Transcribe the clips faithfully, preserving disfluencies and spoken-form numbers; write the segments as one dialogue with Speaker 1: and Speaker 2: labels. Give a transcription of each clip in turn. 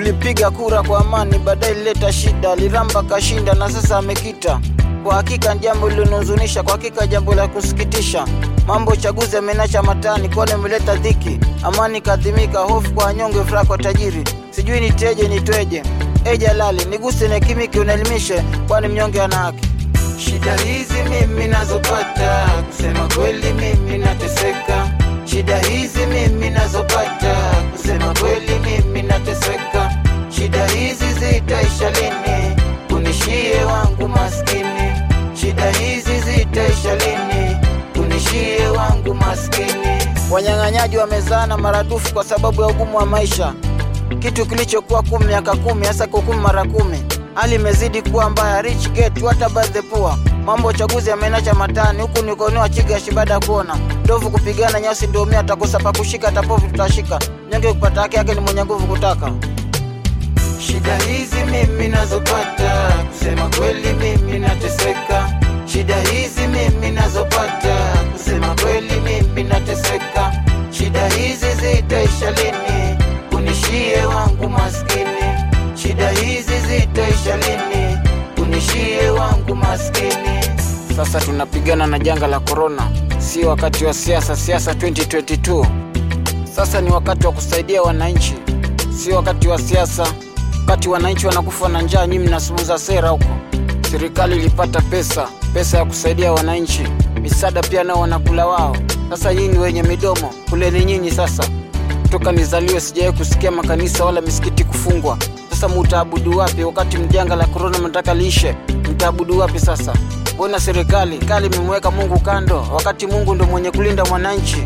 Speaker 1: Tulipiga kura kwa amani, baadaye ileta shida, Liramba kashinda na sasa amekita. Kwa hakika jambo lilonuzunisha, kwa hakika jambo la kusikitisha. Mambo chaguzi amenacha matani, kwa nimeleta dhiki. Amani kadhimika, hofu kwa nyonge, furaha kwa tajiri. Sijui niteje nitweje, eja lali niguse na kimiki unelimishe, kwani mnyonge ana haki. Shida hizi mimi nazopata, kusema kweli mimi nateseka. Shida hizi mimi nazopata, kusema kweli mimi nateseka. Shida hizi zitaisha lini? Kunishie wangu maskini. Shida hizi zitaisha lini? Kunishie wangu maskini. Wanyang'anyaji wamezana maradufu kwa sababu ya ugumu wa maisha. Kitu kilichokuwa kumi miaka kumi hasa kukumi mara kumi. Hali imezidi kuwa mbaya, rich get what by the poor. Mambo chaguzi yamenacha matani, huku nikonewa chiga shibada kuona. Ndovu kupigana nyasi ndio mia, atakosa pa kushika, atapovu tutashika. Nyonge kupata haki yake ni mwenye nguvu kutaka. Shida hizi mimi nazopata, kusema kweli mimi nateseka. Shida hizi mimi nazopata, kusema kweli mimi nateseka. Shida hizi zitaisha lini? Kunishie wangu maskini. Shida hizi zitaisha lini? Kunishie wangu maskini. Sasa tunapigana na janga la corona, si wakati wa siasa, siasa twenty twenty-two. Sasa ni wakati wa kusaidia wananchi, si wakati wa siasa. Wakati wananchi wanakufa na njaa, nyinyi mnasubuza sera huko. Serikali ilipata pesa, pesa ya kusaidia wananchi. Misada pia nao wanakula wao. Sasa nyinyi wenye midomo, kuleni nyinyi sasa. Toka nizaliwe sijawahi kusikia makanisa wala misikiti kufungwa. Sasa mtaabudu wapi wakati mjanga la corona mnataka liishe? Mtaabudu wapi sasa? Mbona serikali kali imemweka Mungu kando, wakati Mungu ndo mwenye kulinda mwananchi?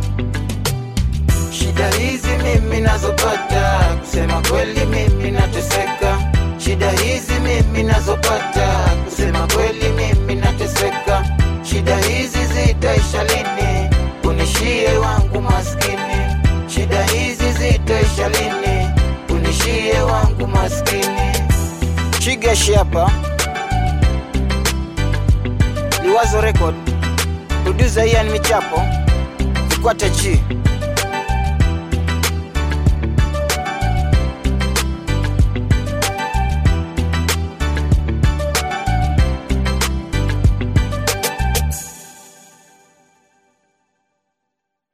Speaker 1: Shida hizi mimi nazopata, kusema kweli mimi nateseka. Shida hizi mimi nazopata, kusema kweli mimi nateseka. Shida hizi zitaisha lini? Kunishie wangu maskini. Shida hizi zitaisha lini? Kunishie wangu maskini. Chigashi hapa, Liwazo Record, producer Ian Michapo, Vikwate G.